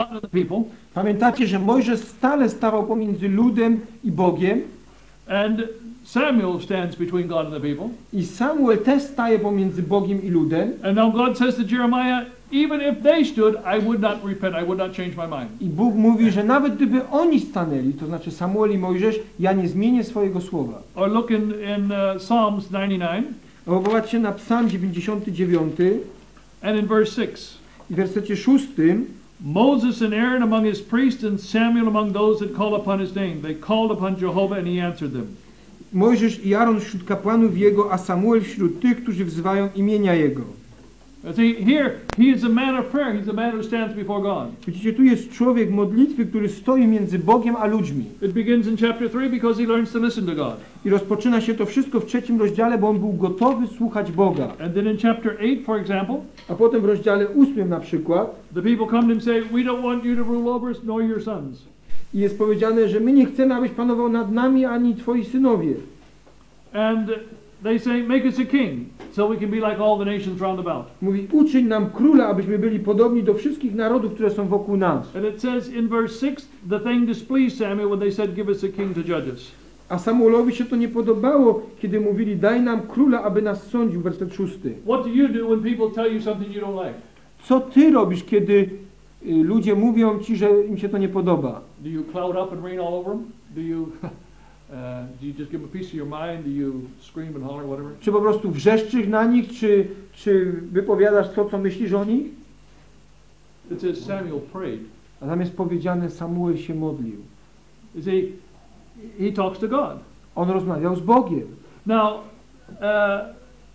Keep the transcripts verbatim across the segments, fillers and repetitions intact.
the people. Pamiętacie, że Mojżesz stale stawał pomiędzy ludem i Bogiem And Samuel stands between God and the people. i Samuel też staje pomiędzy Bogiem i ludem. And now God says to Jeremiah, even if they stood, I would not repent, I would not change my mind. I Bóg mówi, że nawet gdyby oni stanęli, to znaczy Samuel i Mojżesz, ja nie zmienię swojego słowa. Or look in, in uh, Psalms ninety-nine. A popatrzcie na Psalm dziewięćdziesiąty dziewiąty And in verse six. i w wersecie szóstym. Moses and Aaron among his priests and Samuel among those that call upon his name. They called upon Jehovah and he answered them. Mojżesz i Aaron wśród kapłanów jego, a Samuel wśród tych, którzy wzywają imienia jego. See, here he is a man of prayer. He's a man who stands before God. Widzicie, tu jest człowiek modlitwy, który stoi między Bogiem a ludźmi. It begins in chapter three because he learns to listen to God. I rozpoczyna się to wszystko w trzecim rozdziale, bo on był gotowy słuchać Boga. And then in chapter eight, for example, A potem w rozdziale ósmym na przykład the people come to him and say, we don't want you to rule over us, nor your sons. i jest powiedziane, że my nie chcemy, abyś panował nad nami, ani twoi synowie. And they say, make us a king, so we can be like all the nations round about. Mówi, uczyń nam króla, abyśmy byli podobni do wszystkich narodów, które są wokół nas. And it says in verse six, the thing displeased Samuel when they said, give us a king to judge us. A Samuelowi się to nie podobało, kiedy mówili, daj nam króla, aby nas sądził, werset szósty. What do you do when people tell you something you don't like? Co ty robisz, kiedy y, ludzie mówią ci, że im się to nie podoba? Do you cloud up and rain all over them? Do you, uh, do you just give them a piece of your mind? Do you scream and holler, whatever? Czy po prostu wrzeszczysz na nich, czy, czy wypowiadasz to, co myślisz o nich? It says Samuel prayed. A tam jest powiedziane, Samuel się modlił. You see, he talks to God. On rozmawiał z Bogiem. Now, uh,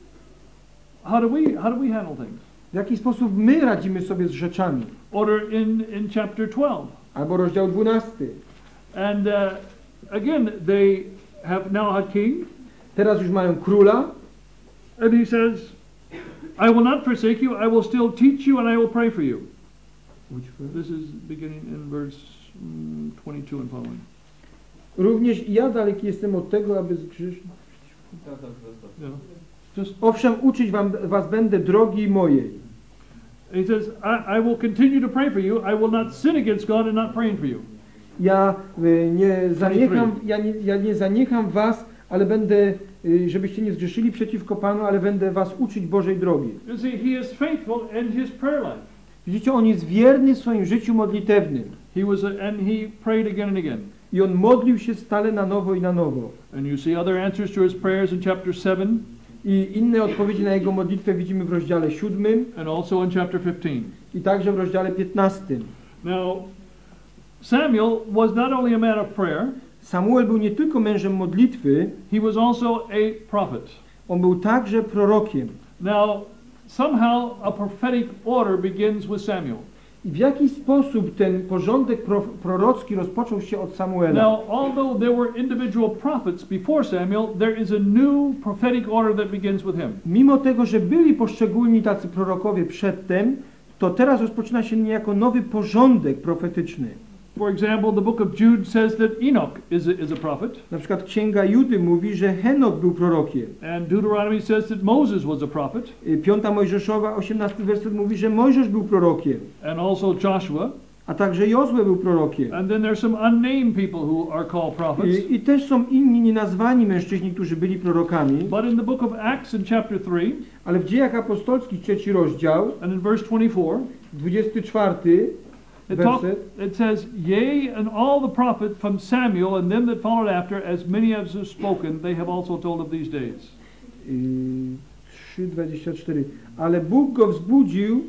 how do we how do we handle things? W jaki sposób my radzimy sobie z rzeczami? Order in in chapter twelve. Albo rozdział dwunasty. And uh, again, they have now a king, Teraz już mają króla. and he says, I will not forsake you, I will still teach you, and I will pray for you. This is beginning in verse mm, twenty-two and following. Również ja daleki jestem od tego, aby zgrzeszyć. Yeah. Just, Owszem, uczyć wam, was będę drogi mojej. he says, I, I will continue to pray for you, I will not sin against God in not praying for you. Ja y, nie zaniecham, ja nie, ja nie zaniecham was, ale będę, y, żebyście nie zgrzeszyli przeciwko Panu, ale będę was uczyć Bożej drogi. You see, he is faithful in his prayer life. Widzicie, on jest wierny w swoim życiu modlitewnym. He was, a, and he prayed again and again. I on modlił się stale na nowo i na nowo. And you see other answers to his prayers in chapter seven. I inne odpowiedzi na jego modlitwę widzimy w rozdziale siódmym And also in chapter fifteen. i także w rozdziale piętnastym. Now, Samuel was not only a man of prayer, Samuel był nie tylko mężem modlitwy, he was also a prophet. on był także prorokiem. Now, somehow a prophetic order begins with Samuel. I w jaki sposób ten porządek pro, prorocki rozpoczął się od Samuela? Now, although there were individual prophets before Samuel, there is a new prophetic order that begins with him. Mimo tego, że byli poszczególni tacy prorokowie przedtem, to teraz rozpoczyna się niejako nowy porządek profetyczny. For example, the book of Jude says that Enoch is a, is a prophet. Na przykład Księga Judy mówi, że Henok był prorokiem. And Deuteronomy says that Moses was a prophet. Y, Piąta Mojżeszowa, osiemnasty werset mówi, że Mojżesz był prorokiem. And also Joshua. A także Jozue był prorokiem. And then there's some unnamed people who are called prophets. I, I też są inni nienazwani mężczyźni, którzy byli prorokami. But in the book of Acts in chapter three, Ale w Dziejach Apostolskich, trzeci rozdział, and in verse twenty-four, dwudziesty czwarty it, talk, werset, it says, Yea, and all the prophets from Samuel and them that followed after, as many as have spoken, they have also told of these days. y, trzy dwadzieścia cztery. Ale Bóg go wzbudził,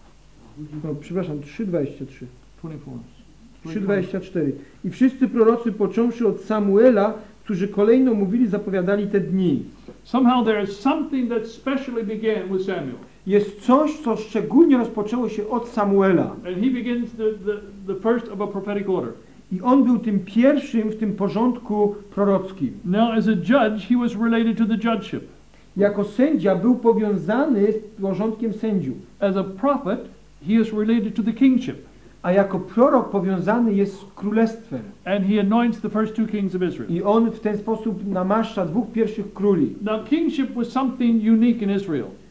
no, przepraszam, trzy dwadzieścia trzy. twenty-four. trzy dwadzieścia cztery. I wszyscy prorocy, począwszy od Samuela, którzy kolejno mówili, zapowiadali te dni. Somehow there is something that specially began with Samuel. Jest coś, co szczególnie rozpoczęło się od Samuela. And he begins the, the, the first of a prophetic order. I on był tym pierwszym w tym porządku prorockim. Now, as a judge, he was related to the judgeship. Jako sędzia był powiązany z porządkiem sędziów. As a prophet, he is related to the kingship. A jako prorok powiązany jest z królestwem. And he anoints the first two kings of Israel. I on w ten sposób namaszcza dwóch pierwszych króli. Now, kingship was something unique in Israel.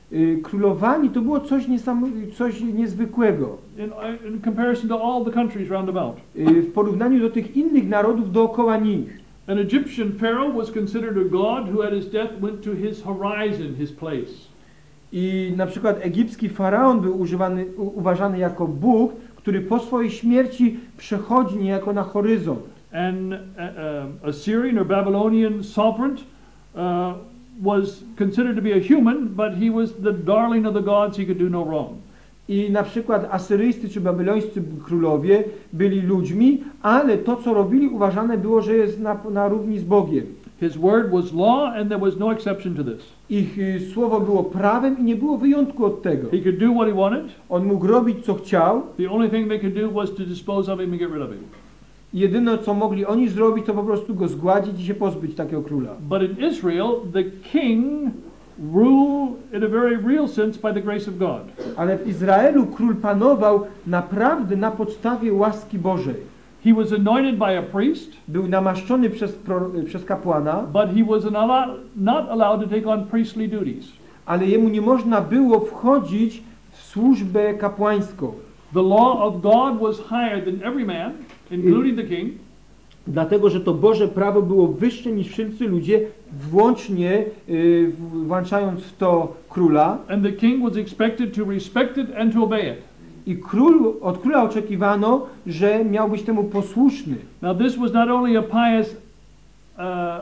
y, królowali to było coś, niesam, coś niezwykłego. In, in comparison to all the countries round about. Y, w porównaniu do tych innych narodów dookoła nich. An Egyptian pharaoh was considered a god who at his death went to his horizon, his place. I na przykład egipski faraon był używany, u, uważany jako Bóg, który po swojej śmierci przechodzi niejako na horyzont. And uh, uh, Assyrian or Babylonian sovereign uh, was considered to be a human, but he was the darling of the gods, he could do no wrong. I na przykład asyryjscy czy babilońscy królowie byli ludźmi, ale to co robili uważane było, że jest na, na równi z Bogiem. His word was law and there was no exception to this. Ich y, słowo było prawem i nie było wyjątku od tego. He could do what he wanted. On mógł robić co chciał. The only thing they could do was to dispose of him and get rid of him. Jedyne co mogli oni zrobić to po prostu go zgładzić i się pozbyć takiego króla. But in Israel the king ruled in a very real sense by the grace of God. Ale w Izraelu król panował naprawdę na podstawie łaski Bożej. He was anointed by a priest. Był namaszczony przez, pro, przez kapłana, but he was not, not allowed to take on priestly duties. Ale jemu nie można było wchodzić w służbę kapłańską. The law of God was higher than every man, including the king. Dlatego, że to Boże prawo było wyższe niż wszyscy ludzie, włącznie y, włączając w to króla. And the king was expected to respect it and to obey it. I król, od króla oczekiwano, że miał być temu posłuszny. Now this was not only a pious uh,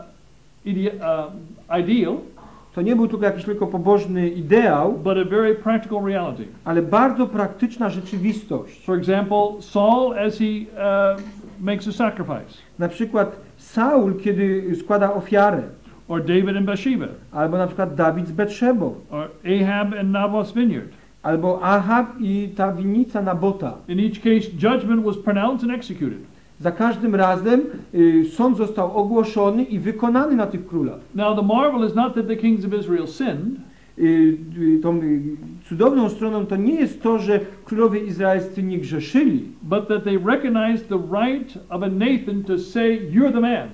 ide uh, ideal, to nie był tylko jakiś tylko pobożny ideał, but a very practical reality. Ale bardzo praktyczna rzeczywistość. For example, Saul as he uh, makes a sacrifice. Na przykład Saul, kiedy składa ofiarę. Or David and Bathsheba. Albo na przykład Dawid z Betszebą. Or Ahab and Naboth's vineyard. Albo Ahab i ta winnica Nabota. In each case, judgment was pronounced and executed. Za każdym razem y, sąd został ogłoszony i wykonany na tych królach. Now the marvel is not that the kings of Israel sinned. Y, y, tą y, cudowną stroną to nie jest to, że królowie izraelscy nie grzeszyli. But that they recognized the right of a Nathan to say, "You're the man."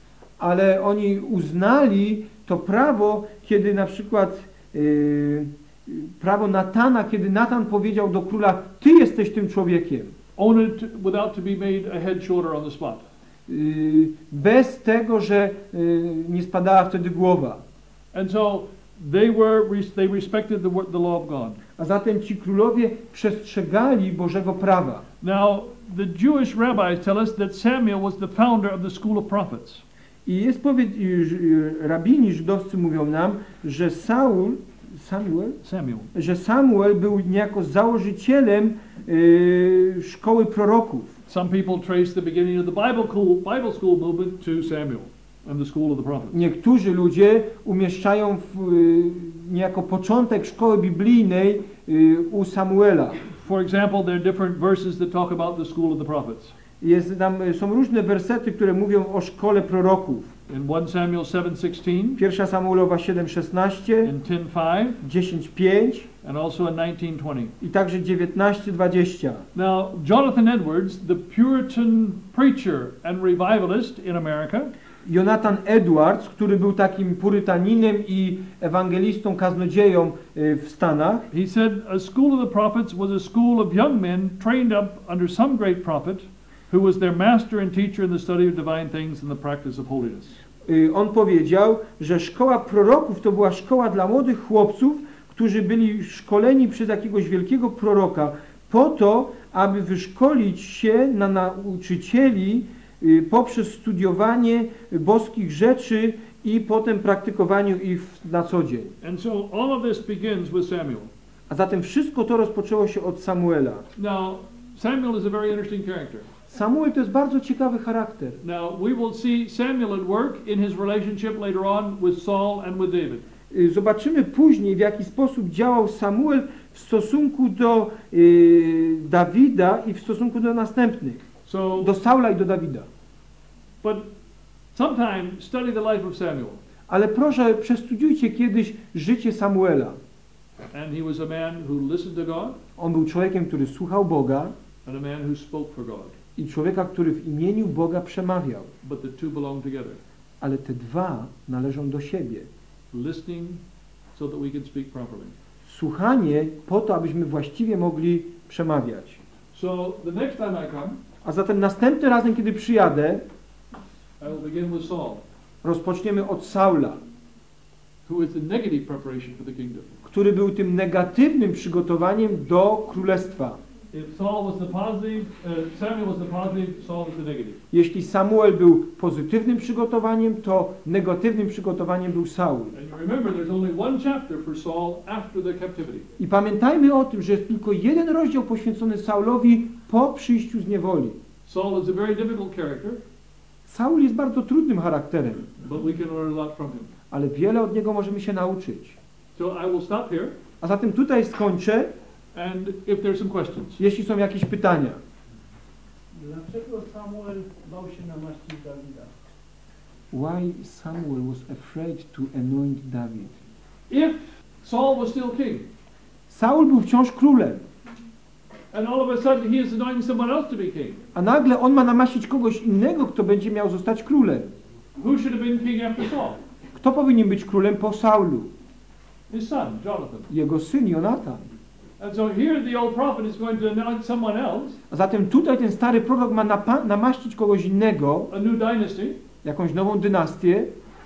Ale oni uznali to prawo, kiedy na przykład y, prawo Natana, kiedy Natan powiedział do króla, ty jesteś tym człowiekiem. Own it without to be made a head shoulder on the spot. Bez tego, że nie spadała wtedy głowa. And so they were they respected the the law of God. A zatem ci królowie przestrzegali Bożego prawa. Now the Jewish rabbis tell us that Samuel was the founder of the school of prophets. I jest powiedz, rabini żydowscy mówią nam, że Saul Samuel, Samuel. że Samuel był niejako założycielem y, szkoły proroków. Some people trace the beginning of the Bible school, Bible school movement to Samuel and the school of the prophets. Niektórzy ludzie umieszczają w, y, niejako początek szkoły biblijnej y, u Samuela. For example, there are different verses that talk about the school of the prophets. Jest tam, są różne wersety, które mówią o szkole proroków. In First Samuel seven sixteen, Pierwsza Samuelowa siedem szesnaście, in ten five, dziesięć pięć and also in nineteen twenty. i także dziewiętnaście dwadzieścia. Now, Jonathan Edwards, the Puritan preacher and revivalist in America, Jonathan Edwards, który był takim purytaninem i ewangelistą, kaznodzieją w Stanach, he said a school of the prophets was a school of young men trained up under some great prophet who was their master and teacher in the study of divine things and the practice of holiness. On powiedział, że szkoła proroków to była szkoła dla młodych chłopców, którzy byli szkoleni przez jakiegoś wielkiego proroka po to, aby wyszkolić się na nauczycieli poprzez studiowanie boskich rzeczy i potem praktykowaniu ich na co dzień. And so all of this begins with Samuel. A zatem wszystko to rozpoczęło się od Samuela. Now, Samuel is a very interesting character. Samuel to jest bardzo ciekawy charakter. Now, we will see Samuel at work in his relationship later on with Saul and with David. Zobaczymy później, w jaki sposób działał Samuel w stosunku do y, Dawida i w stosunku do następnych. So, do Saula i do Dawida. But sometime study the life of Samuel. Ale proszę, przestudiujcie kiedyś życie Samuela. And he was a man who listened to God. On był człowiekiem, który słuchał Boga. And a man who spoke for God. I człowieka, który w imieniu Boga przemawiał. But the two belong together. Ale te dwa należą do siebie. Listening so that we can speak properly. słuchanie po to, abyśmy właściwie mogli przemawiać. So the next time I come, A zatem następnym razem, kiedy przyjadę, I will begin with Saul, rozpoczniemy od Saula, who is the negative preparation for the kingdom. który był tym negatywnym przygotowaniem do królestwa. If Saul was the positive, uh, Samuel was the positive, Saul was the negative. Jeśli Samuel był pozytywnym przygotowaniem, to negatywnym przygotowaniem był Saul. And you remember there's only one chapter for Saul after the captivity. I pamiętajmy o tym, że jest tylko jeden rozdział poświęcony Saulowi po przyjściu z niewoli. Saul is a very difficult character, Saul jest bardzo trudnym charakterem, but we can learn a lot from him. ale wiele od niego możemy się nauczyć. So I will stop here, A zatem tutaj skończę, and if there's some questions. jeśli są jakieś pytania. Dlaczego Samuel bał się namaścić Dawida? Why Samuel was afraid to anoint David? If Saul was still king, Saul był wciąż królem, and all of a sudden he is anointing someone else to be king, a nagle on ma namaścić kogoś innego, kto będzie miał zostać królem. who should have been king after Saul? Kto powinien być królem po Saulu? His son, Jonathan. Jego syn Jonatan. And so here the old prophet is going to anoint someone else, A zatem tutaj ten stary prorok ma napa- namaścić kogoś innego, a new dynasty. jakąś nową dynastię.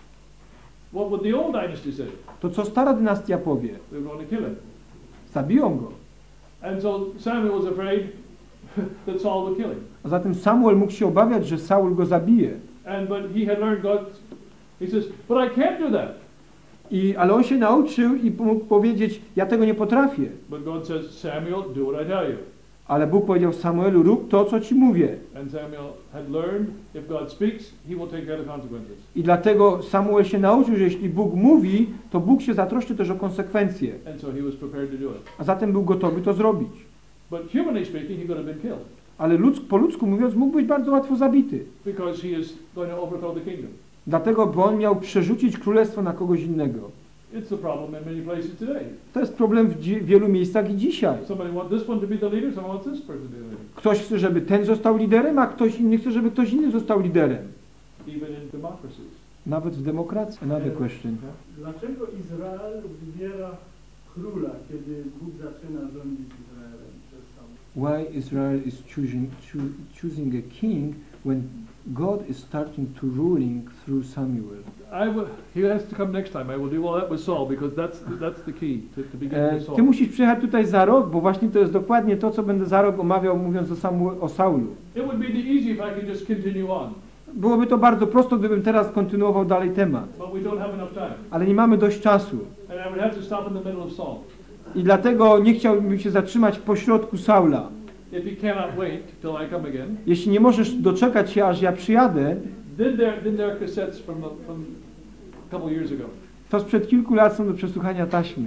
What would the old dynasty say? To co stara dynastia powie? They were going to kill him. Zabiją go. And so Samuel was afraid that Saul would kill him. A zatem Samuel mógł się obawiać, że Saul go zabije. And but he had learned God. He says, but I can't do that. I, ale on się nauczył i mógł powiedzieć, ja tego nie potrafię. But God says, Samuel, do what I tell you. Ale Bóg powiedział Samuelu, rób to, co ci mówię. And Samuel had learned, if God speaks, he will take care of the consequences. I dlatego Samuel się nauczył, że jeśli Bóg mówi, to Bóg się zatroszczy też o konsekwencje. And so he was prepared to do it. A zatem był gotowy to zrobić. But humanly speaking, he could have been killed Ale ludzk, po ludzku mówiąc, mógł być bardzo łatwo zabity. because he is going to overthrow the kingdom. Dlatego, bo on miał przerzucić królestwo na kogoś innego. It's the problem in many places today. To jest problem w dzi- wielu miejscach i dzisiaj. Somebody wants this one to be the leader, someone wants this person to be the leader. Ktoś chce, żeby ten został liderem, a ktoś inny chce, żeby ktoś inny został liderem. Even in democracies. Nawet w demokracji. Another question. Dlaczego Izrael wybiera króla, kiedy Bóg zaczyna rządzić Izraelem przez Samuela? Why Israel is choosing, choo- choosing a king when God is starting to ruling through Samuel? I will, he has to come next time. I will do all that with Saul because that's that's the key to, to begin E, with Saul. ty musisz przyjechać tutaj za rok, bo właśnie to jest dokładnie to, co będę za rok omawiał, mówiąc o, Samu- o Saulu. It would be the easy if I could just continue on, Byłoby to bardzo prosto, gdybym teraz kontynuował dalej temat. but we don't have enough time, Ale nie mamy dość czasu. and I would have to stop in the middle of Saul. I dlatego nie chciałbym się zatrzymać w pośrodku Saula. If you cannot wait till I come again, Jeśli nie możesz doczekać się, aż ja przyjadę, then there then there are cassettes from the, from a couple years ago. to sprzed kilku lat są do przesłuchania taśmy.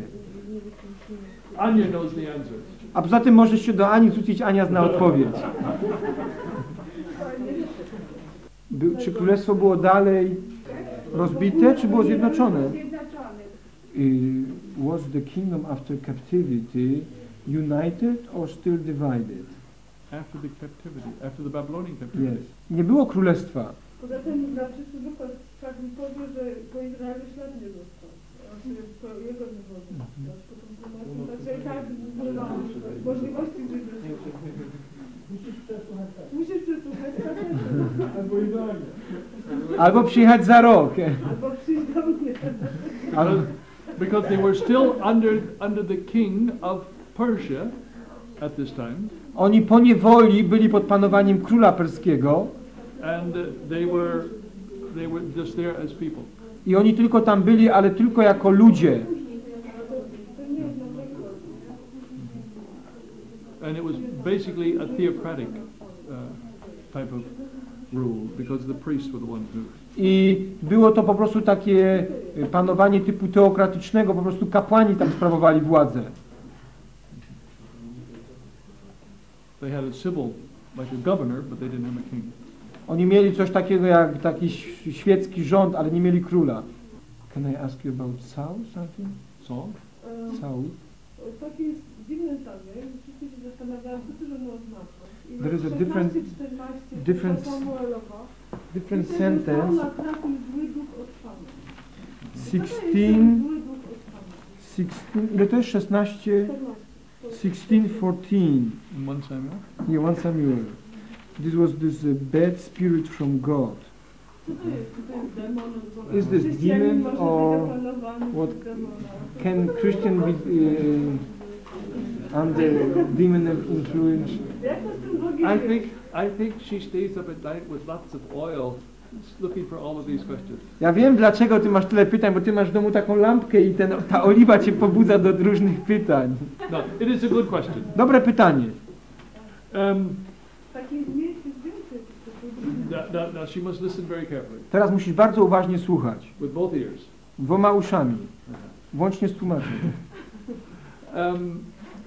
Anya knows the answer. A poza tym możesz się do Ani zwrócić, Ania zna odpowiedź. Był, czy królestwo było dalej rozbite, czy było zjednoczone? Y, was the kingdom after captivity united or still divided? After the captivity, after the Babylonian captivity. Yes. Nie było królestwa. Poza tym na przyszły Lukas tak mi powie, że po Izraelu ślad nie został. Znaczy, po jego niewolę. Także i tak nie ma możliwości, żeby... Musisz przesłuchać tak. Musisz przesłuchać tak, Albo idealnie. Albo przyjechać za rok. albo przyjść do mnie. Albo, Because they were still under under the king of Persia at this time, oni po niewoli byli pod panowaniem króla perskiego and uh, they were they were just there as people. i oni tylko tam byli, ale tylko jako ludzie. And it was basically a theocratic uh, type of rule because the priests were the ones who. I było to po prostu takie panowanie typu teokratycznego, po prostu kapłani tam sprawowali władzę. They had a civil, like a governor, but they didn't have a king. Oni mieli coś takiego jak taki świecki rząd, ale nie mieli króla. Can I ask you about Saul something? Saul? Saul? Taki jest dziwny zabieg, wszyscy się zastanawiają, co to oznacza. I There is a szesnaście, different- czternaście, different to Samuelowa. Different I wtedy sentence. Saula trafił zły duch od Pana. Co to jest sixteen, zły duch od Pana? sixteen, ile to jest? szesnaście, czternaście. sixteen, fourteen. In one Samuel. Nie, one Samuel. This was this uh, bad spirit from God. Co to jest? Czy to jest demon? Bo Is this chrześcijanin demon może or być opanowany what przez demona. Can Christian be uh, under demon influence? Jak to z tym Bogiem I jest? think I think she stays up at night with lots of oil, looking for all of these questions. Ja wiem, dlaczego ty masz tyle pytań, bo ty masz w domu taką lampkę i ten, ta oliwa cię pobudza do różnych pytań. No, it is a good question. Dobre pytanie. Um, Takich miejsc jest więcej. now, now, now she must listen very carefully Teraz musisz bardzo uważnie słuchać. with both ears. Dwoma uszami. Włącznie z tłumaczeniem. Um,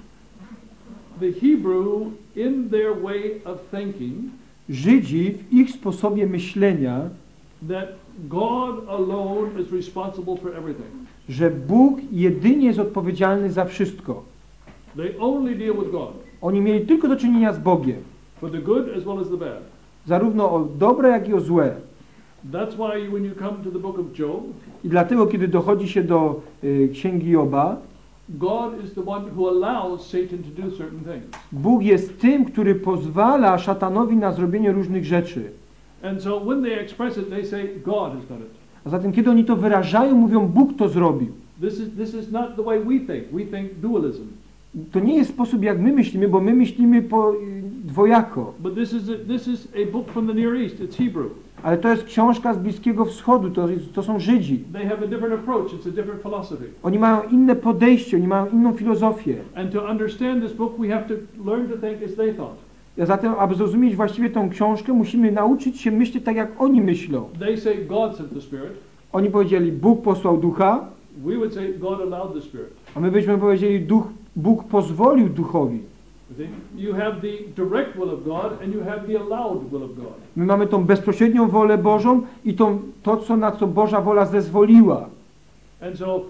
the Hebrew, in their way of thinking, Żydzi w ich sposobie myślenia, that God alone is responsible for everything. że Bóg jedynie jest odpowiedzialny za wszystko. They only deal with God, Oni mieli tylko do czynienia z Bogiem. for the good as well as the bad. Zarówno o dobre, jak i o złe. That's why when you come to the book of Job, I dlatego, kiedy dochodzi się do y, Księgi Joba, God is the one who allows Satan to do certain things. Bóg jest tym, który pozwala szatanowi na zrobienie różnych rzeczy. And so when they express it, they say God has done it. A zatem, kiedy oni to wyrażają, mówią, Bóg to zrobił. This is this is not the way we think. We think dualism. To nie jest sposób, jak my myślimy, bo my myślimy po, y, dwojako. But this is a, this is a book from the Near East. It's Hebrew. Ale to jest książka z Bliskiego Wschodu, to, jest, to są Żydzi. They have a different approach. It's a different philosophy. Oni mają inne podejście, oni mają inną filozofię. And to understand this book, we have to learn to think as they thought. A zatem, aby zrozumieć właściwie tą książkę, musimy nauczyć się myśleć tak, jak oni myślą. They say God sent the Spirit. Oni powiedzieli, Bóg posłał ducha, We would say God allowed the Spirit. a my byśmy powiedzieli, duch, Bóg pozwolił duchowi. You see? You have the direct will of God and you have the allowed will of God. My mamy tą bezpośrednią wolę Bożą i tą, to, co, na co Boża wola zezwoliła. And so, uh,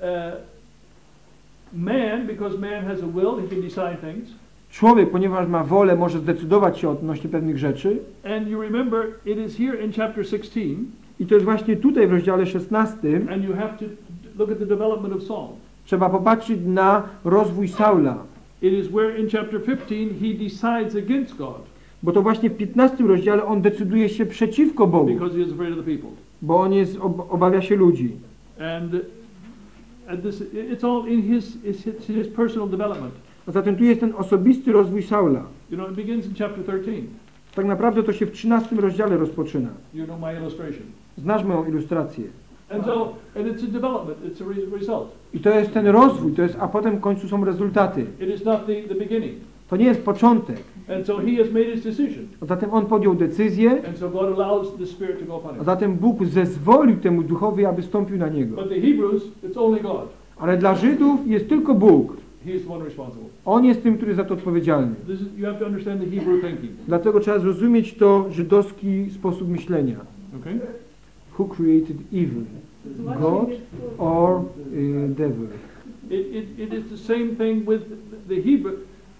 man, because man has a will, he can decide things. Człowiek, ponieważ ma wolę, może zdecydować się odnośnie pewnych rzeczy. And you remember, it is here in chapter sixteen, I to jest właśnie tutaj w rozdziale szesnastym. and you have to look at the development of Saul. Trzeba popatrzeć na rozwój Saula. It is where in chapter fifteen he decides against God Bo to właśnie w piętnastym rozdziale on decyduje się przeciwko Bogu. because he is afraid of the people. Bo on jest, ob, obawia się ludzi. And, and this, it's all in his, his, his personal development. A zatem tu jest ten osobisty rozwój Saula. You know, it begins in chapter thirteen. Tak naprawdę to się w trzynastym rozdziale rozpoczyna. You know my illustration. Znasz moją ilustrację. And so, and it's a development, it's a re result. I to jest ten rozwój, to jest, a potem w końcu są rezultaty. It is not the, the beginning. To nie jest początek. And so he has made his decision. A zatem on podjął decyzję, And so God allows the Spirit to go upon a him. zatem Bóg zezwolił temu duchowi, aby stąpił na niego. But the Hebrews, it's only God. Ale dla Żydów jest tylko Bóg. He is the one responsible. On jest tym, który jest za to odpowiedzialny. This is, you have to understand the Hebrew thinking. Dlatego trzeba zrozumieć to żydowski sposób myślenia. Okay? Who created evil? God or uh, devil? It, it, it is the same thing with the Hebrew.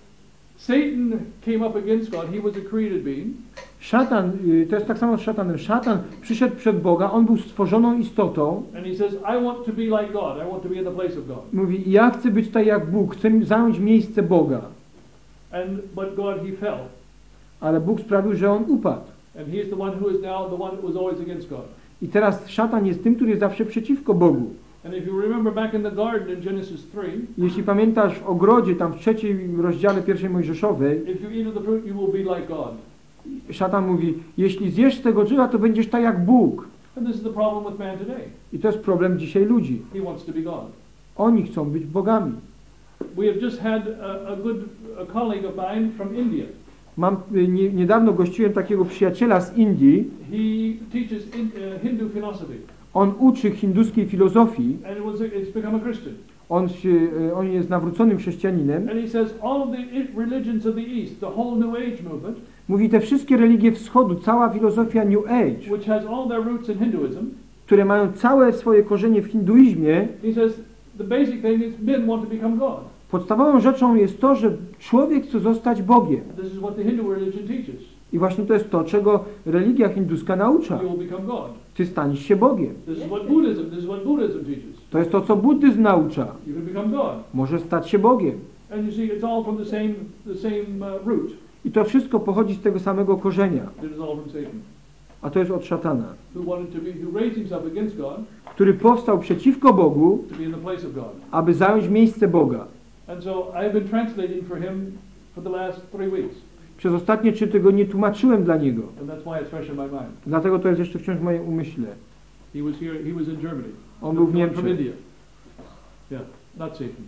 Satan came up against God. He was a created being. Szatan, y, to jest tak samo z szatanem. Szatan przyszedł przed Boga, on był stworzoną istotą. And he says, I want to be like God. I want to be in the place of God. Mówi, ja chcę być tak jak Bóg, chcę zająć miejsce Boga. And but God, he fell. Ale Bóg sprawił, że on upadł. And he is the one who is now the one that was always against God. I teraz szatan jest tym, który jest zawsze przeciwko Bogu. And if you remember back in the garden in Genesis three, Jeśli pamiętasz w ogrodzie, tam w trzecim rozdziale pierwszej Mojżeszowej, if you eat of the fruit, you will be like God. szatan mówi, jeśli zjesz z tego drzewa, to będziesz tak jak Bóg. And this is the problem with man today. I to jest problem dzisiaj ludzi. He wants to be God. Oni chcą być bogami. We have just had a, a good a colleague of mine from India. Mam, y, nie, niedawno gościłem takiego przyjaciela z Indii. He teaches in, uh, Hindu philosophy, On uczy hinduskiej filozofii. and it was a, it's become a Christian. On, się, y, on jest nawróconym chrześcijaninem. And he says all of the i- religions of the East, the whole New Age movement, Mówi, te wszystkie religie wschodu, cała filozofia New Age, which has all their roots in Hinduism, które mają całe swoje korzenie w hinduizmie, he says the basic thing is men want to become God. podstawową rzeczą jest to, że człowiek chce zostać Bogiem. This is what the Hindu religion teaches. I właśnie to jest to, czego religia hinduska naucza. You will become God. Ty staniesz się Bogiem. This is what Buddhism, this is what Buddhism teaches. To To jest to, co buddyzm naucza. You can become God. Może stać się Bogiem. And you see, it's all from the same, the same uh, root. I to wszystko pochodzi z tego samego korzenia, It is all from Satan, a to jest od szatana, who wanted to be, who raised himself against God który powstał przeciwko Bogu, to be in the place of God. aby zająć miejsce Boga. And so I've been translating for him for the last three weeks, Przez ostatnie trzy tygodnie tłumaczyłem dla niego. and that's why it's fresh in my mind. Dlatego to jest jeszcze wciąż w moim umyśle. He was here. He was in Germany. On był w From- From Niemczech. India. Yeah, not Satan.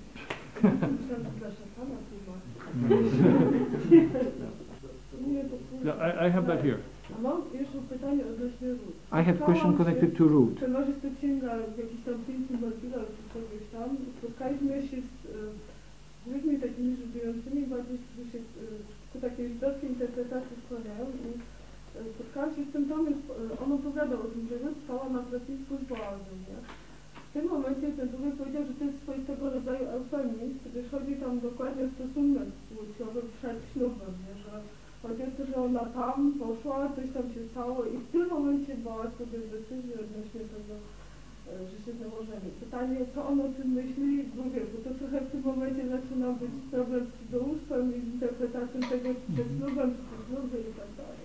Yeah, I, I have that here. A mam jeszcze pytanie odnośnie ród. I have question connected to root. Przenosząc tę księgę w jakiś tam pięciu modulach czy czegoś tam, spotkaliśmy się z, e, z ludźmi takimi żyjącymi bardziej, którzy się e, ku takiej żydowskiej interpretacji składają i e, spotkałam się z tym Tomem, e, on opowiadał o tym, że Rut stała na pracowisku z Boazem, nie? W tym momencie ten człowiek powiedział, że to jest swoistego rodzaju eufemizm, gdyż chodzi tam dokładnie o stosunek płciowy przed ślubem, nie? Że chodzi o to, że ona tam poszła, coś tam się stało i w tym momencie Boaz podjął decyzję odnośnie tego, e, że się założenie. Pytanie, co on o tym myśli? Mówię, bo to trochę w tym momencie zaczyna być problem z cudzołóstwem i z interpretacją tego, czy przed ślubem, czy po ślubie i tak dalej.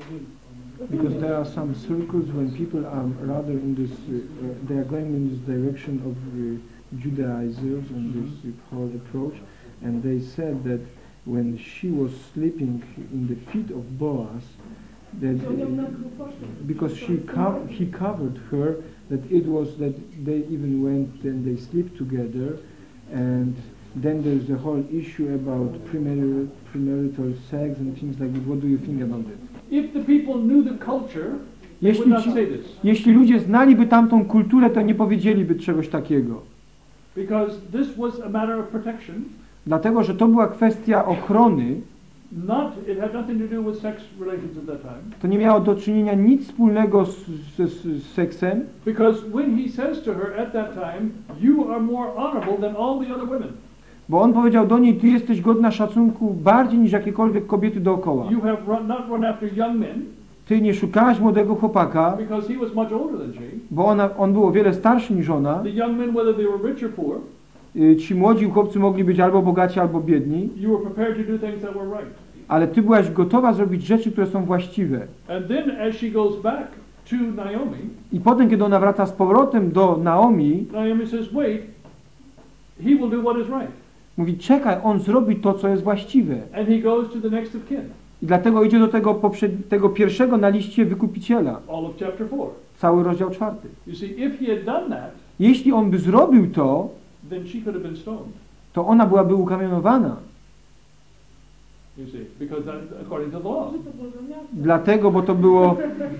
Because there are some circles when people are rather in this, uh, uh, they are going in this direction of uh, Judaizers and this uh, whole approach, and they said that when she was sleeping in the feet of Boaz, that uh, because she co- he covered her, that it was that they even went and they sleep together, and then there's the whole issue about premarital, premarital sex and things like that. What do you think about it? If the people knew the culture, they would Jeśli, not ci, say this, jeśli ludzie znaliby tamtą kulturę, to nie powiedzieliby czegoś takiego. because this was a matter of protection. Dlatego, że to była kwestia ochrony, Not, it had nothing to do with sex relations at that time. to nie miało do czynienia nic wspólnego z, z, z seksem, Because when he says to her at that time, "You are more honorable than all the other women. bo on powiedział do niej, ty jesteś godna szacunku bardziej niż jakiekolwiek kobiety dookoła. You have run, not run after young men, Ty nie szukałaś młodego chłopaka, because he was much older than she. bo ona, on był o wiele starszy niż ona. The young men, whether they were rich or poor, Y, Ci młodzi chłopcy mogli być albo bogaci, albo biedni, you were prepared to do things that were right. ale ty byłaś gotowa zrobić rzeczy, które są właściwe. And then, as she goes back to Naomi, I potem, kiedy ona wraca z powrotem do Naomi, Naomi says, "Wait, he will do what is right." mówi, czekaj, on zrobi to, co jest właściwe. And he goes to the next of kin, I dlatego idzie do tego, poprzed- tego pierwszego na liście wykupiciela. all of chapter four. Cały rozdział czwarty. You see, if he had done that, Jeśli on by zrobił to, then she could have been stoned. to ona byłaby ukamionowana. You see, because that, according to the law. Może to było za miastem. Dlatego, bo to było...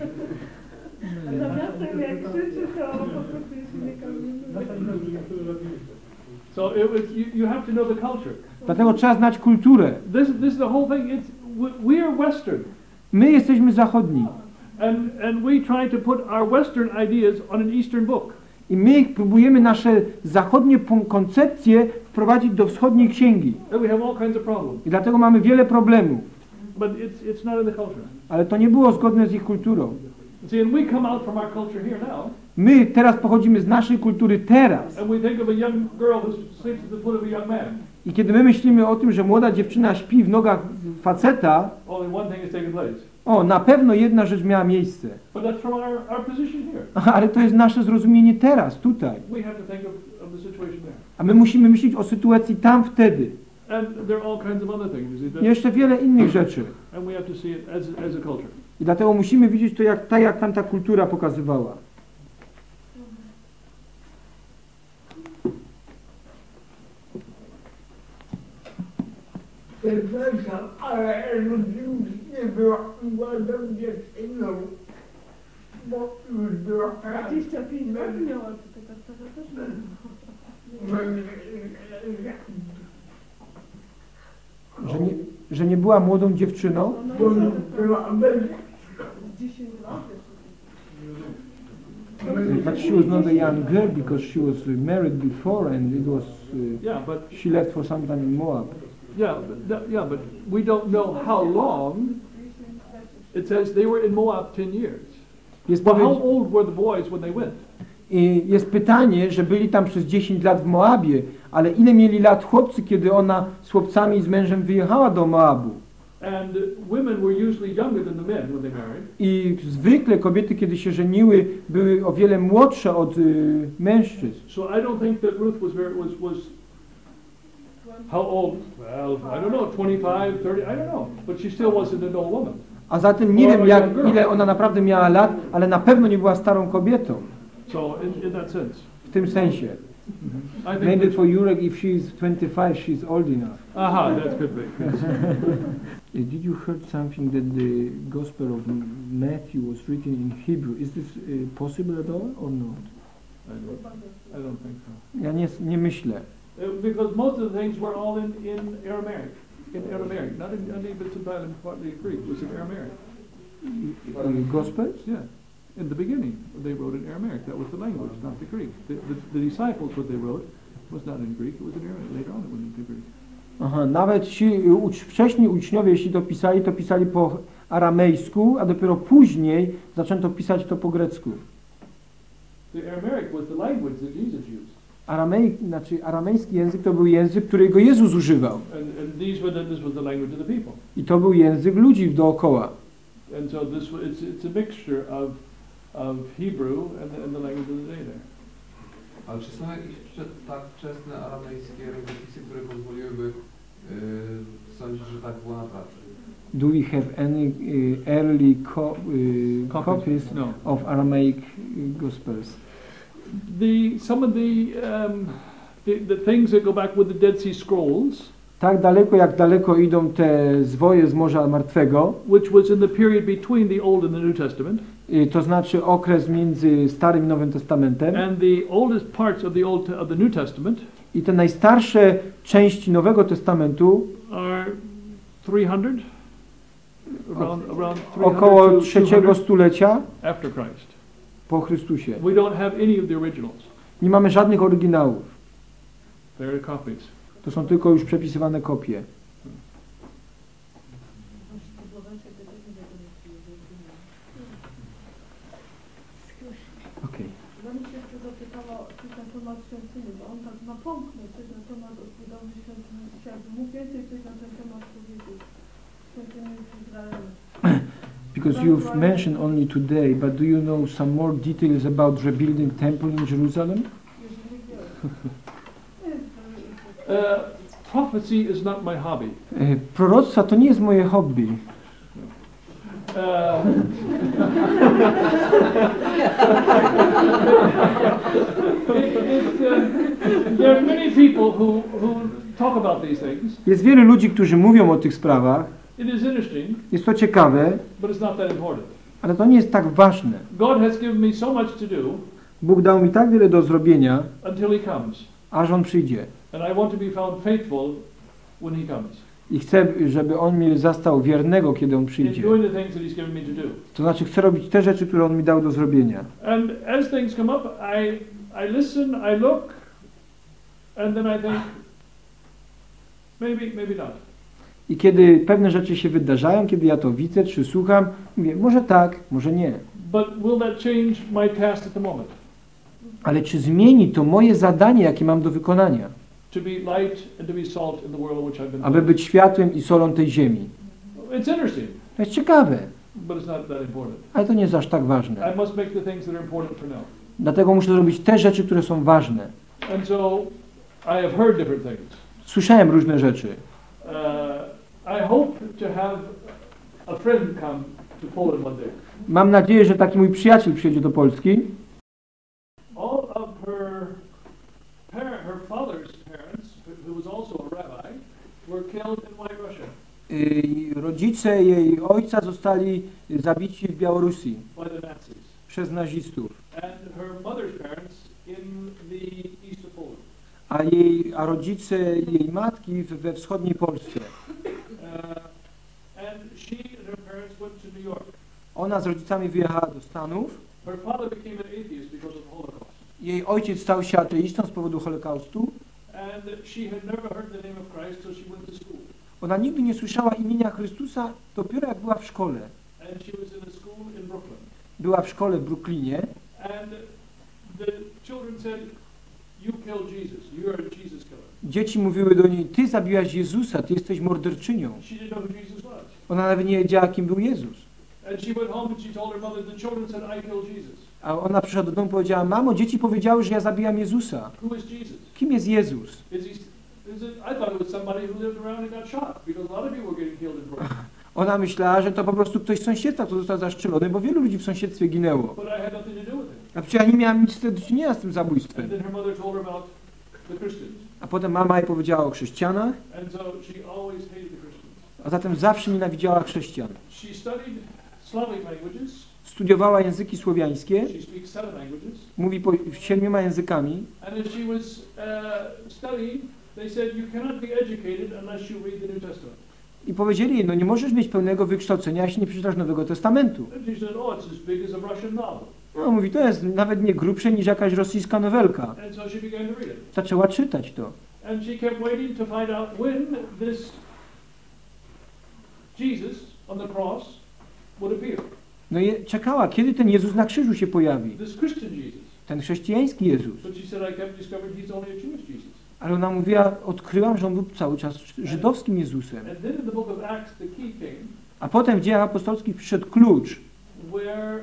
A za miastem jak krzyczy, to po prostu się nie kamienuje. So it was. You, you have to know the culture. Dlatego trzeba znać kulturę. This, this is the whole thing. It's we, we are Western, My jesteśmy zachodni and and we try to put our Western ideas on an Eastern book. i my próbujemy nasze zachodnie pon- koncepcje wprowadzić do wschodniej księgi. And we have all kinds of problems. I dlatego mamy wiele problemów. But it's it's not in the culture. Ale to nie było zgodne z ich kulturą. See, and we come out from our culture here now, My teraz pochodzimy z naszej kultury teraz. and we think of a young girl who sleeps at the foot of a young man. I kiedy my myślimy o tym, że młoda dziewczyna śpi w nogach faceta, Only one thing is taking place. o, na pewno jedna rzecz miała miejsce. But that's from our, our position here. Ale to jest nasze zrozumienie teraz, tutaj. We have to think of, of the situation there. A my musimy myśleć o sytuacji tam, wtedy. And there are all kinds of other things. You see, that, I jeszcze wiele innych rzeczy. and we have to see it as, as a culture. I dlatego musimy widzieć to jak, tak, jak tamta kultura pokazywała. Przepraszam, ale już nie była młodą dziewczyną, bo już była dwadzieścia pięć lat miała, to taka stara też nie Że nie, że nie była młodą dziewczyną, bo już była bez... z dziesięć lat jeszcze. but she was not a young girl because she was married before and it was uh, Yeah, but she left for some time in Moab. yeah, but that, yeah, but we don't know how long. It says they were in Moab ten years. Jest, But how powiedz, old were the boys when they went? I jest pytanie, że byli tam przez dziesięć lat w Moabie, ale ile mieli lat chłopcy, kiedy ona z chłopcami i z mężem wyjechała do Moabu? And women were usually younger than the men when they married. I zwykle kobiety, kiedy się żeniły, były o wiele młodsze od y, mężczyzn. So I don't think that Ruth was very, was was how old? Well, I don't know, twenty-five, thirty, I don't know. But she still wasn't an old woman. A zatem nie wiem, jak, ile ona naprawdę miała lat, ale na pewno nie była starą kobietą. So in, in that sense, W tym sensie. I think. Maybe that- for Jurek, if she is twenty-five, she's old enough. Aha, that could be. Yes. Did you heard something that the Gospel of Matthew was written in Hebrew? Is this uh, possible at all or not? I don't, I don't think so. Ja nie, nie myślę. Uh, Because most of the things were all in, in Aramaic, in Aramaic, not in, not even sometimes partly Greek. It was in Aramaic. Uh, Gospels? Yeah. In the beginning, they wrote in Aramaic. That was the language, not the Greek. The, the, the disciples, what they wrote, was not in Greek. It was in Aramaic. Later on, it went into Greek. Aha, nawet ci ucz, wcześniej uczniowie, jeśli to pisali, to pisali po aramejsku, a dopiero później zaczęto pisać to po grecku. The Aramaic was the language that Jesus used, Arameik, znaczy aramejski język to był język, którego Jezus używał. and, and these were the, this was the language of the people. I to był język ludzi dookoła. And so this wa- it's it's a mixture of of Hebrew and the, and the language of the day there. Ale czy są jakieś przed, tak wczesne aramejskie rękopisy, które pozwoliłyby yy, sądzić, że tak było naprawdę? Do we have any uh, early co uh, Copies? copies No. of Aramaic uh, Gospels? The some of the, um, the the things that go back with the Dead Sea Scrolls, Tak daleko, jak daleko idą te zwoje z Morza Martwego, which was in the period between the Old and the New Testament, y, to znaczy okres między Starym i Nowym Testamentem, and the oldest parts of the Old of the New Testament i te najstarsze części Nowego Testamentu, are three hundred, around around około three hundred to trzeciego two hundred stulecia after Christ. po Chrystusie. We don't have any of the originals. Nie mamy żadnych oryginałów. They are copies. To są tylko już przepisywane kopie. Okej. Ja bym się jeszcze zapytała coś na temat świątyni, bo on tak napomknął coś na temat odbudowy świątyni. Chciałabym mógł więcej coś na ten temat powiedzieć. Świątyni w Izraelu. Because you've mentioned only today, but do you know some more details about rebuilding temple in Jerusalem? Jeżeli wiesz. Uh, prophecy is not my hobby. E, Proroctwa to nie jest moje hobby. Uh, it, it, uh, there are many people who, who talk about these things. Jest wielu ludzi, którzy mówią o tych sprawach. It is interesting, Jest to ciekawe, but it's not that important. ale to nie jest tak ważne. God has given me so much to do Bóg dał mi tak wiele do zrobienia, until He comes, aż On przyjdzie. and I want to be found faithful when He comes I chcę, żeby On mnie zastał wiernego, kiedy On in przyjdzie. doing the things that He's given me to do. To znaczy chcę robić te rzeczy, które On mi dał do zrobienia. And as things come up, I I listen, I look, and then I think maybe, maybe not. I kiedy pewne rzeczy się wydarzają, kiedy ja to widzę czy słucham, mówię, może tak, może nie. But will that change my task at the moment? Ale czy zmieni to moje zadanie, jakie mam do wykonania? To be light and to be salt in the world in which I've been Aby placed. być światłem i solą tej ziemi. It's interesting, To jest ciekawe, but it's not that important. ale to nie jest aż tak ważne. I must make the things that are important for now. Dlatego muszę zrobić te rzeczy, które są ważne. And so I have heard different things. Słyszałem różne rzeczy. Uh, I hope to have a friend come to Poland one day. Mam nadzieję, że taki mój przyjaciel przyjedzie do Polski. All of her parent, her father's parents, who was also a rabbi, were killed in White Russia Yy, rodzice jej ojca zostali zabici w Białorusi by the Nazis, przez nazistów, and her mother's parents in the east of Poland. a, jej, a rodzice jej matki w, we wschodniej Polsce. Uh, and she and her parents went to New York. Ona z rodzicami wyjechała do Stanów. Her father became an atheist because of the Holocaust, Jej ojciec stał się ateistą z powodu Holokaustu. and she had never heard the name of Christ, so she went to school. Ona nigdy nie słyszała imienia Chrystusa, dopiero jak była w szkole. And she was in a school in Brooklyn. Była w szkole w Brooklynie And the children said, "You killed Jesus. You are a Jesus killer." Dzieci mówiły do niej, ty zabiłaś Jezusa, ty jesteś morderczynią. She didn't know who Jesus was. Ona nawet nie wiedziała, kim był Jezus. And she went home and she told her mother, "The children said I killed Jesus." A ona przyszła do domu i powiedziała, mamo, dzieci powiedziały, że ja zabijam Jezusa. Who is Jesus? Kim jest Jezus? Is he? Is it? I thought it was somebody who lived around and got shot because a lot of people were getting killed in Brooklyn. Ona myślała, że to po prostu ktoś z sąsiedztwa, kto został zastrzelony, bo wielu ludzi w sąsiedztwie ginęło. But I had nothing to do with it. A przecież ja nie miałam nic do czynienia z tym And zabójstwem. then her mother told her about the Christians. A potem mama jej powiedziała o chrześcijanach, And so she always hated the Christians. a zatem zawsze nienawidziała chrześcijan. She studied Slavic languages. Studiowała języki słowiańskie, She speaks seven languages. mówi po siedmioma językami. And as she was uh, studying, they said, "You cannot be educated unless you read the New Testament." I powiedzieli jej, no nie możesz mieć pełnego wykształcenia, jeśli nie przeczytasz Nowego Testamentu. And she said, "Oh, it's as big as a Russian novel." No mówi, to jest nawet nie grubsze niż jakaś rosyjska nowelka. And so she began to read it. Zaczęła czytać to. And she kept waiting to find out when this Jesus on the cross would appear. No i czekała, kiedy ten Jezus na krzyżu się pojawi. This Christian Jesus. Ten chrześcijański Jezus. But she said, "I kept discovering he's only a Jewish Jesus." Ale ona mówiła, odkryłam, że on był cały czas żydowskim Jezusem. And then in the book of Acts, the key came, A potem w dziejach apostolskich przyszedł klucz, where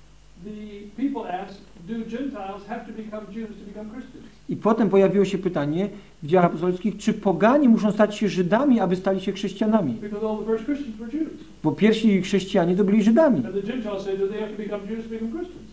the people asked, "Do Gentiles have to become Jews to become Christians?" i potem pojawiło się pytanie w dziejach apostolskich, czy poganie muszą stać się Żydami, aby stali się chrześcijanami? Because all the first Christians were Jews. Bo pierwsi chrześcijanie to byli Żydami. And the Gentiles said that they have to become Jews to become Christians.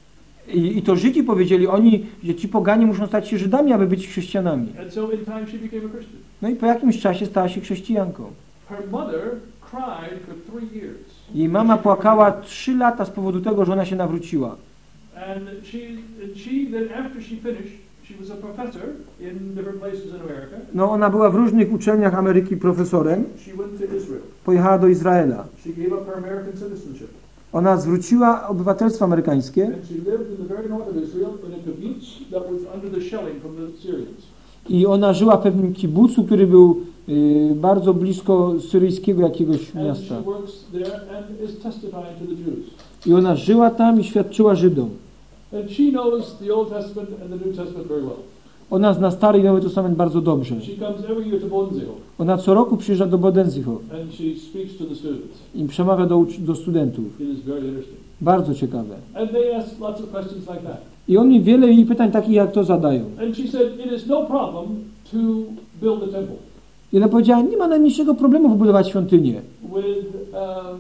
I, I to Żydzi powiedzieli, oni, że ci poganie muszą stać się Żydami, aby być chrześcijanami. And so in time she became a Christian. No i po jakimś czasie stała się chrześcijanką. Her mother cried for three years. Jej mama płakała trzy lata z powodu tego, że ona się nawróciła. And she, and she then after she finished, she was a professor in different places in America. No ona była w różnych uczelniach Ameryki profesorem, She went to Israel. pojechała do Izraela. She gave up her American citizenship. Ona zwróciła obywatelstwo amerykańskie And she lived in the very north of Israel in a kibbutz that was under the shelling from the Syrians. i ona żyła w pewnym kibucu, który był y, bardzo blisko syryjskiego jakiegoś And she miasta. works there and is testifying to the Jews. I ona żyła tam i świadczyła Żydom. And she knows the Old Testament and the New Testament very well. Ona zna Stary i Nowy Testament bardzo dobrze. She comes every year to Bodenziel Ona co roku przyjeżdża do Bodenzicho and she speaks to the students. i przemawia do, ucz- do studentów. It is very interesting. Bardzo ciekawe. And they ask lots of questions like that. I oni wiele jej pytań takich jak to zadają. And she said, "It is no problem to build the temple. I ona powiedziała, nie ma najmniejszego problemu wybudować świątynię. With, um,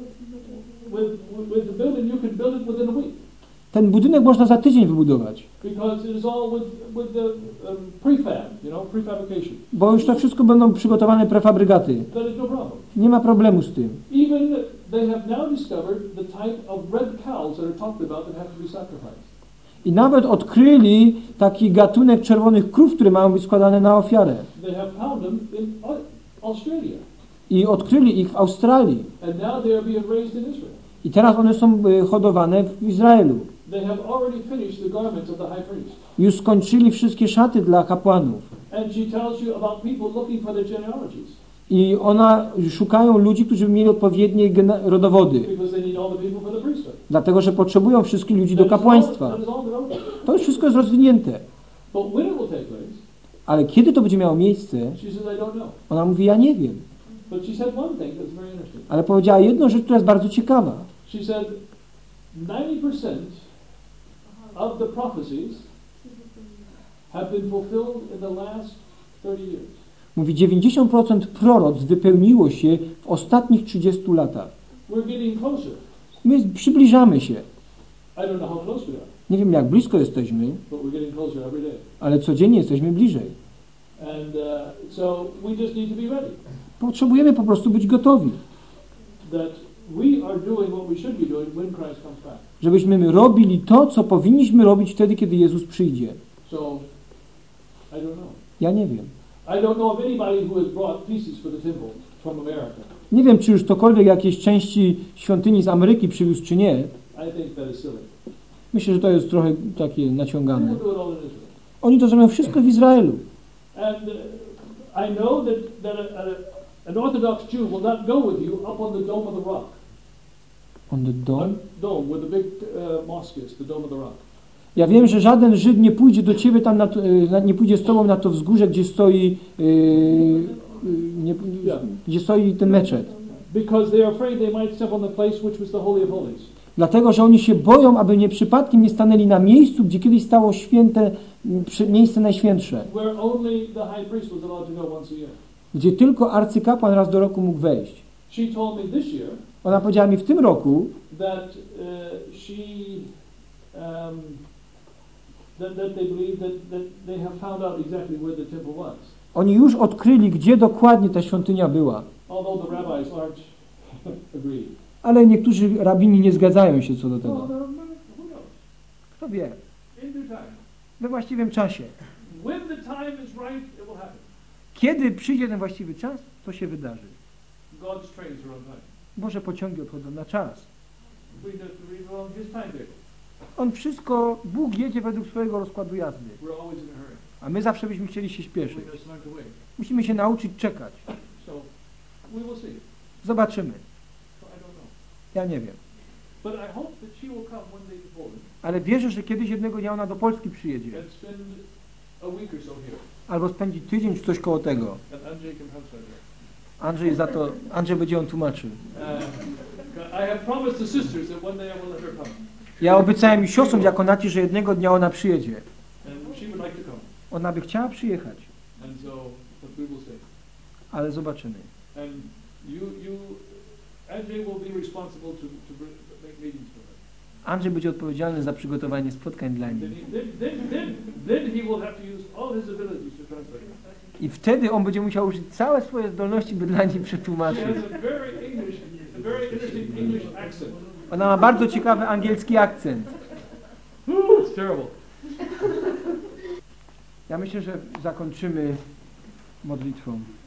with, with the building, you can build it within a week. Ten budynek można za tydzień wybudować, Because it is all with, with the um, prefab, you know, prefabrication. bo już to wszystko będą przygotowane prefabrykaty. That is no problem. Nie ma problemu z tym. Even they have now discovered the type of red cows that are talked about that have to be sacrificed. I nawet odkryli taki gatunek czerwonych krów, które mają być składane na ofiarę. They have found them in Au- Australia. I odkryli ich w Australii. And now they are being raised in Israel. I teraz one są y, hodowane w Izraelu. They have already finished the garments of the high priest. Już skończyli wszystkie szaty dla kapłanów. And she tells you about people looking for their genealogies. I ona szukają ludzi, którzy by mieli odpowiednie gene- rodowody. Because they need all the people for the priesthood. Dlatego, że potrzebują wszystkich ludzi do That is all- kapłaństwa. that is all developed. To już wszystko jest rozwinięte. But when it will take place, Ale kiedy to będzie miało miejsce, she says, I don't know. ona mówi, ja nie wiem. But she said one thing that's very interesting. Ale powiedziała jedną rzecz, która jest bardzo ciekawa. She said ninety percent of the prophecies have been fulfilled in the last thirty years. Mówi, dziewięćdziesiąt procent proroctw wypełniło się w ostatnich trzydziestu latach. We're getting closer. My przybliżamy się. I don't know how close we are, Nie wiem, jak blisko jesteśmy, but we're getting closer every day. ale codziennie jesteśmy bliżej. And uh, so we just need to be ready. Potrzebujemy po prostu być gotowi, That we are doing what we should be doing when Christ comes back. żebyśmy my robili to, co powinniśmy robić wtedy, kiedy Jezus przyjdzie. So, I don't know. Ja nie wiem. I don't know of anybody who has brought pieces for the temple from America. Nie wiem, czy już ktokolwiek jakieś części świątyni z Ameryki przywiózł, czy nie. I think that is silly. Myślę, że to jest trochę takie naciągane. People do it all in Israel. Oni to zrobią wszystko w Izraelu. And uh, I know that, that a, a, an Orthodox Jew will not go with you up on the Dome of the Rock. On the dome? Uh, dome, where the big uh, mosque is, the Dome of the Rock. Ja wiem, że żaden Żyd nie pójdzie do ciebie tam, na to, y, nie pójdzie z tobą na to wzgórze, gdzie stoi, y, y, nie, gdzie stoi ten meczet. Because they are afraid they might step on the place which was the Holy of Holies. Dlatego, że oni się boją, aby nie przypadkiem nie stanęli na miejscu, gdzie kiedyś stało święte, przy- miejsce najświętsze. Where only the high priest was allowed to go once a year. Gdzie tylko arcykapłan raz do roku mógł wejść. She told me this year Ona powiedziała mi w tym roku, that uh, she um, that, that they believe that, that they have found out exactly where the temple was. oni już odkryli, gdzie dokładnie ta świątynia była. Although the rabbis aren't agreed. Ale niektórzy rabini nie zgadzają się co do tego. Well, no, no, who knows? Kto wie? In due time. We właściwym czasie. When the time is right, it will happen. Kiedy przyjdzie ten właściwy czas, to się wydarzy. God's trains are on time. Boże pociągi odchodzą na czas. We have to read along His timetable. On wszystko, Bóg jedzie według swojego rozkładu jazdy. We're always in a hurry. A my zawsze byśmy chcieli się śpieszyć. We just learn to wait. Musimy się nauczyć czekać. So we will see. Zobaczymy. So I don't know. Ja nie wiem. But I hope that she will come one day to Poland Ale wierzę, że kiedyś jednego dnia ona do Polski przyjedzie. and spend a week or so here. Albo spędzi tydzień czy coś koło tego. And Andrzej can translate her. Andrzej za to, Andrzej będzie ją tłumaczył. Uh, I have promised the sisters that one day I will let her come. Ja obiecałem siostrom diakonaci, że jednego dnia ona przyjedzie. And she would like to come. Ona by chciała przyjechać, And so, but we will see. ale zobaczymy. And you, you, Andrzej will be responsible to, to bring, make meetings for her. Andrzej będzie odpowiedzialny za przygotowanie spotkań dla Then, niej. he, then, then, then, then he will have to use all his abilities to translate her. I wtedy on będzie musiał użyć całe swoje zdolności, by dla niej She przetłumaczyć. has a very English, a very interesting English accent. Ona ma bardzo ciekawy angielski akcent. Ooh, it's terrible. Ja myślę, że zakończymy modlitwą.